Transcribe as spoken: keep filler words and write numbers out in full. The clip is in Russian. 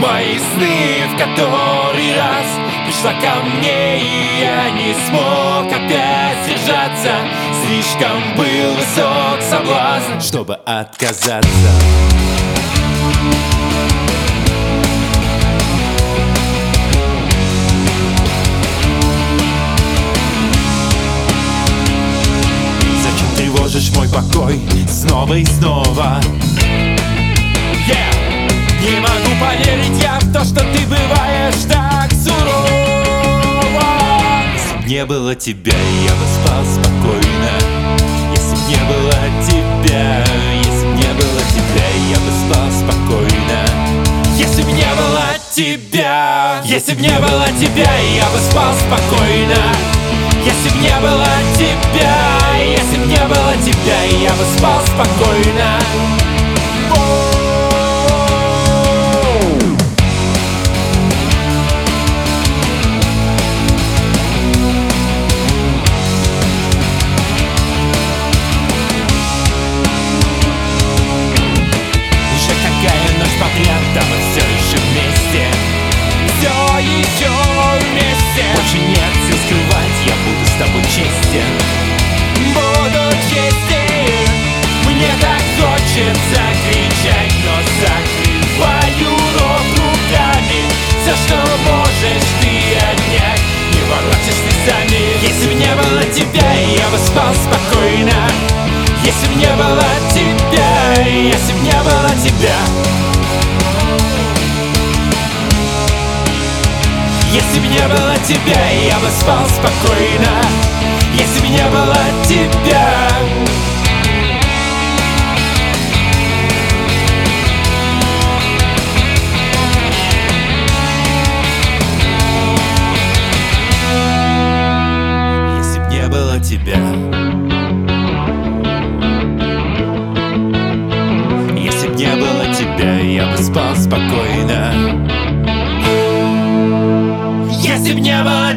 мои сны в который раз пришла ко мне, и я не смог опять держаться. Слишком был высок соблазн, чтобы отказаться. Зачем тревожишь мой покой снова и снова? Yeah! Не могу поверить я в то, что ты бываешь так сурова. Если б не было тебя, я бы спал спокойно. Если б не было тебя, если б не было тебя, я бы спал спокойно. Если б не было тебя, если б не было тебя, я бы спал спокойно. Если б не было тебя, если б не было тебя, я бы спал спокойно. Да, мы все еще вместе, все еще вместе. Больше нет сил скрывать, я буду с тобой честен. Буду честен. Мне так хочется кричать, но закрываю рот руками. Все, что можешь ты отнять, не воротишь слезами. Если б не было тебя, я бы спал спокойно. Если б не было тебя, если б не было тебя. Если б не было тебя, я бы спал спокойно. Если б не было тебя. Если б не было тебя. Если б не было тебя, я бы спал спокойно. Если б не было